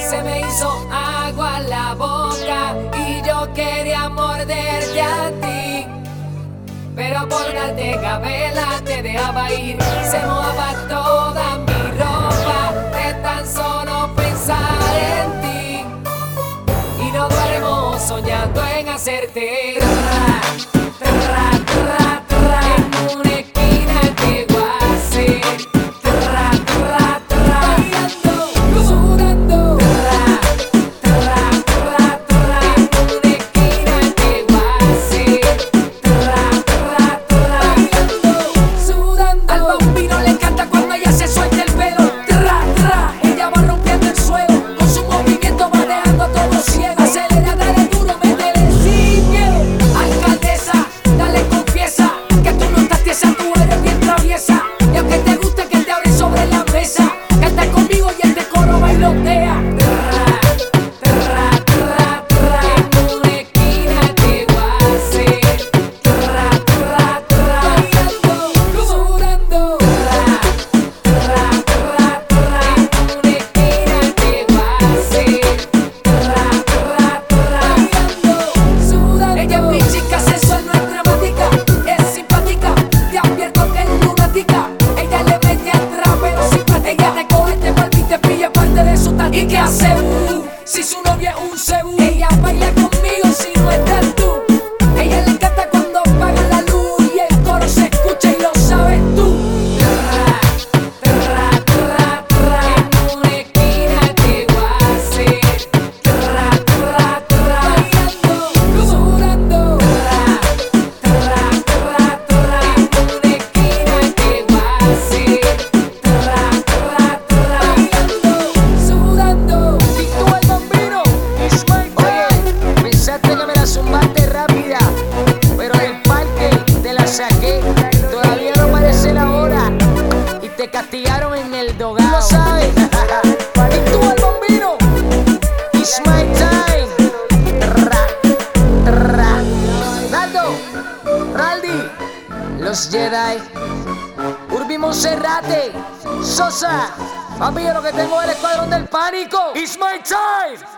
Se me hizo agua en la boca y yo quería morderte a ti, pero por darte gabela te dejaba ir. Se mojaba toda mi ropa de tan solo pensar en ti, y no duermo soñando en hacerte tra, tra, tra, tra. En una esquina llego a ser tra, tra, tra, bailando, sudando tra, tra, tra, tra. En una esquina llego a ser tra, tra, tra, bailando, sudando. Al bambino le encanta cuando ella se suelta el pelo tra, tra. Ella va rompiendo el suelo, con su movimiento va dejando a todos ciegos. Acelera, dale duro, métele sin miedo. Alcaldesa, dale confiesa que tú no estás tiesa, tú eres bien traviesa. Y aunque te guste que te abren sobre la mesa, canta conmigo y el decoro bailotea. Tra, tra, tra, tra. En una esquina llego a ser tra, tra, tra, bailando, sudando tra, tra, tra, tra. En una esquina llego a ser tra, tra, tra, bailando, sudando. Ella es mi chica sensual, no es dramática, es simpática, te advierto que es lunática. Ella le mete atrás pero simpática. Ella te coge, te vuelve y te pilla parte de su táctica. ¿Y qué hace? Si su novia es un cebú, ella baila conmigo si no estás tú. Ella le encanta cuando apaga la luz y el coro se escucha y lo sabes tú. Tra, tra, tra, tra. En una esquina llego a ser tra, tra, tra, bailando, sudando tra, tra, tra, tra. En una esquina llego a ser tra, tra, tra, bailando, sudando. Y tú el bambino, Ismael. Oye, pensaste que me la zumbaste rápida, pero del parque te la saqué. Todavía no aparece la hora y te castigaron en el dogado. ¿Lo sabes? Y tú el bambino, Ismael time. Tra, tra. Naldo, Raldi, los Jedi, Urbi Monserrate, Sosa. Papi, yo lo que tengo es el escuadrón del pánico. It's my time.